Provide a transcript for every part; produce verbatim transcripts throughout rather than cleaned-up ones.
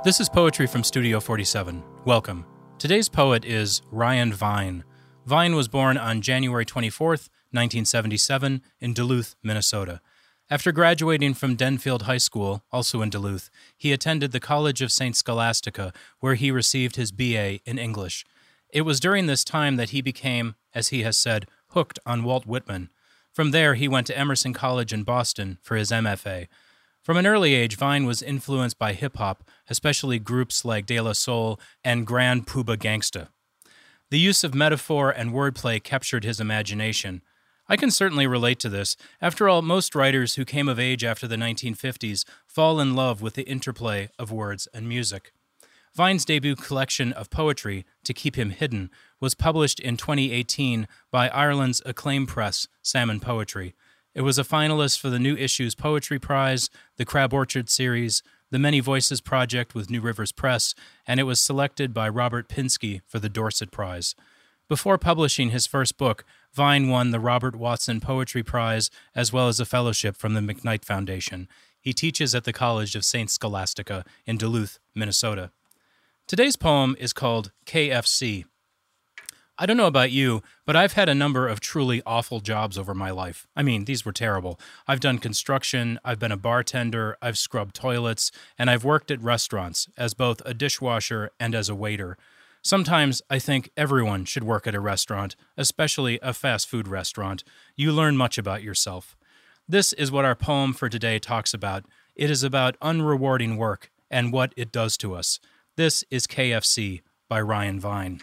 This is poetry from Studio forty-seven. Welcome. Today's poet is Ryan Vine. Vine was born on January twenty-fourth, nineteen seventy-seven, in Duluth, Minnesota. After graduating from Denfield High School, also in Duluth, he attended the College of Saint Scholastica, where he received his B A in English. It was during this time that he became, as he has said, hooked on Walt Whitman. From there, he went to Emerson College in Boston for his M F A. From an early age, Vine was influenced by hip-hop, especially groups like De La Soul and Grand Puba Gangsta. The use of metaphor and wordplay captured his imagination. I can certainly relate to this. After all, most writers who came of age after the nineteen fifties fall in love with the interplay of words and music. Vine's debut collection of poetry, To Keep Him Hidden, was published in twenty eighteen by Ireland's acclaimed press, Salmon Poetry. It was a finalist for the New Issues Poetry Prize, the Crab Orchard Series, the Many Voices Project with New Rivers Press, and it was selected by Robert Pinsky for the Dorset Prize. Before publishing his first book, Vine won the Robert Watson Poetry Prize as well as a fellowship from the McKnight Foundation. He teaches at the College of Saint Scholastica in Duluth, Minnesota. Today's poem is called K F C. I don't know about you, but I've had a number of truly awful jobs over my life. I mean, these were terrible. I've done construction, I've been a bartender, I've scrubbed toilets, and I've worked at restaurants as both a dishwasher and as a waiter. Sometimes I think everyone should work at a restaurant, especially a fast food restaurant. You learn much about yourself. This is what our poem for today talks about. It is about unrewarding work and what it does to us. This is K F C by Ryan Vine.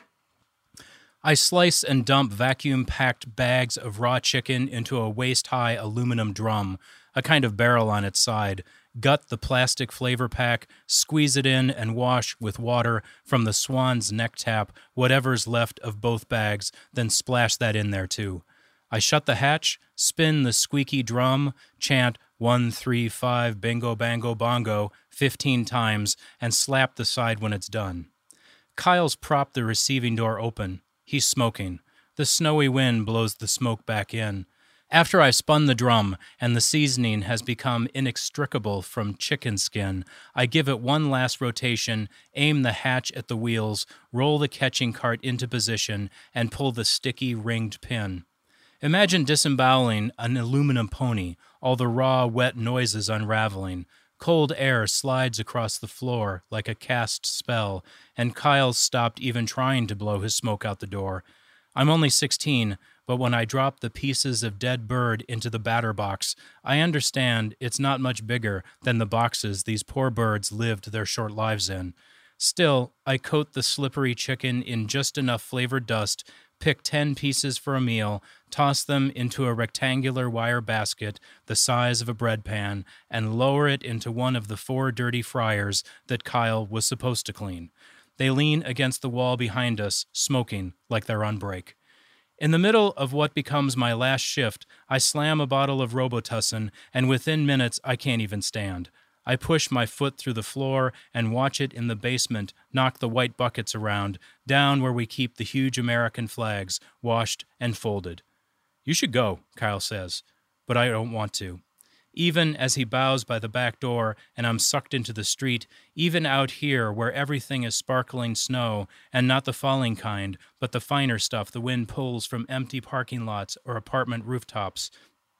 I slice and dump vacuum-packed bags of raw chicken into a waist-high aluminum drum, a kind of barrel on its side, gut the plastic flavor pack, squeeze it in, and wash with water from the swan's neck tap whatever's left of both bags, then splash that in there too. I shut the hatch, spin the squeaky drum, chant one, three, five, bingo, bango, bongo fifteen times, and slap the side when it's done. Kyle's propped the receiving door open. He's smoking. The snowy wind blows the smoke back in. After I've spun the drum and the seasoning has become inextricable from chicken skin, I give it one last rotation, aim the hatch at the wheels, roll the catching cart into position, and pull the sticky ringed pin. Imagine disemboweling an aluminum pony, all the raw, wet noises unraveling. Cold air slides across the floor like a cast spell, and Kyle's stopped even trying to blow his smoke out the door. I'm only sixteen, but when I drop the pieces of dead bird into the batter box, I understand it's not much bigger than the boxes these poor birds lived their short lives in. Still, I coat the slippery chicken in just enough flavored dust, pick ten pieces for a meal, toss them into a rectangular wire basket the size of a bread pan, and lower it into one of the four dirty fryers that Kyle was supposed to clean. They lean against the wall behind us, smoking like they're on break. In the middle of what becomes my last shift, I slam a bottle of Robitussin, and within minutes I can't even stand. I push my foot through the floor and watch it in the basement knock the white buckets around, down where we keep the huge American flags, washed and folded. You should go, Kyle says, but I don't want to. Even as he bows by the back door and I'm sucked into the street, even out here where everything is sparkling snow, and not the falling kind, but the finer stuff the wind pulls from empty parking lots or apartment rooftops,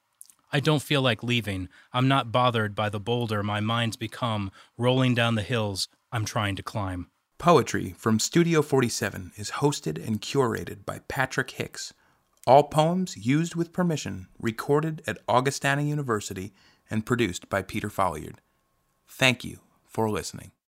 I don't feel like leaving. I'm not bothered by the boulder my mind's become, rolling down the hills I'm trying to climb. Poetry from Studio forty-seven is hosted and curated by Patrick Hicks. All poems used with permission, recorded at Augustana University, and produced by Peter Folliard. Thank you for listening.